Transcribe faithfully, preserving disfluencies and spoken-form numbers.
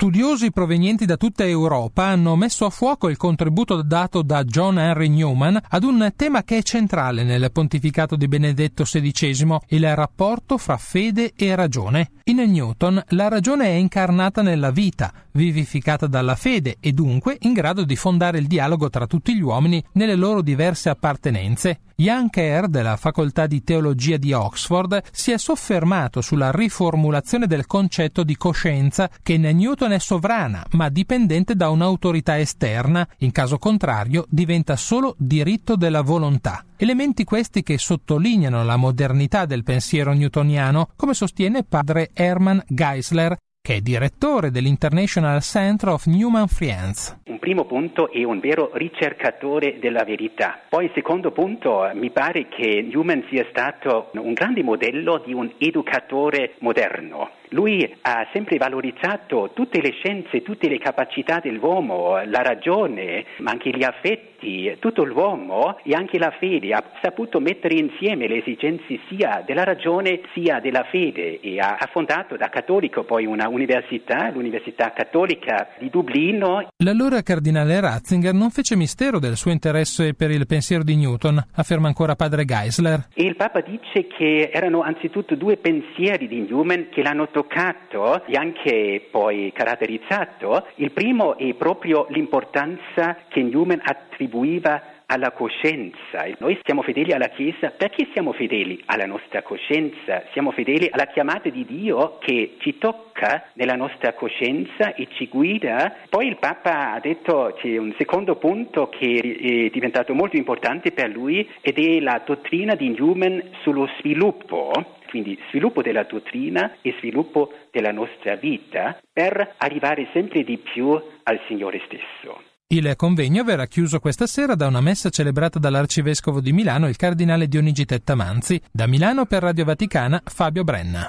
Studiosi provenienti da tutta Europa hanno messo a fuoco il contributo dato da John Henry Newman ad un tema che è centrale nel pontificato di Benedetto sedicesimo, il rapporto fra fede e ragione. In Newton la ragione è incarnata nella vita, vivificata dalla fede e dunque in grado di fondare il dialogo tra tutti gli uomini nelle loro diverse appartenenze. Ian Kerr, della facoltà di teologia di Oxford, si è soffermato sulla riformulazione del concetto di coscienza che in Newton è sovrana, ma dipendente da un'autorità esterna, in caso contrario diventa solo diritto della volontà. Elementi questi che sottolineano la modernità del pensiero newtoniano, come sostiene padre Hermann Geisler, che è direttore dell'International Center of Newman Friends. Un primo punto è un vero ricercatore della verità. Poi il secondo punto, mi pare che Newman sia stato un grande modello di un educatore moderno. Lui ha sempre valorizzato tutte le scienze, tutte le capacità dell'uomo, la ragione, ma anche gli affetti, tutto l'uomo e anche la fede. Ha saputo mettere insieme le esigenze sia della ragione sia della fede e ha fondato da cattolico poi una università, l'Università Cattolica di Dublino. L'allora cardinale Ratzinger non fece mistero del suo interesse per il pensiero di Newton, afferma ancora padre Geisler. E il Papa dice che erano anzitutto due pensieri di Newman che l'hanno toccato e anche poi caratterizzato. Il primo è proprio l'importanza che Newman attribuiva alla coscienza. Noi siamo fedeli alla Chiesa perché siamo fedeli alla nostra coscienza, siamo fedeli alla chiamata di Dio che ci tocca nella nostra coscienza e ci guida. Poi il Papa ha detto c'è un secondo punto che è diventato molto importante per lui ed è la dottrina di Newman sullo sviluppo. Quindi sviluppo della dottrina e sviluppo della nostra vita per arrivare sempre di più al Signore stesso. Il convegno verrà chiuso questa sera da una messa celebrata dall'arcivescovo di Milano, il cardinale Dionigi Tettamanzi. Da Milano per Radio Vaticana, Fabio Brenna.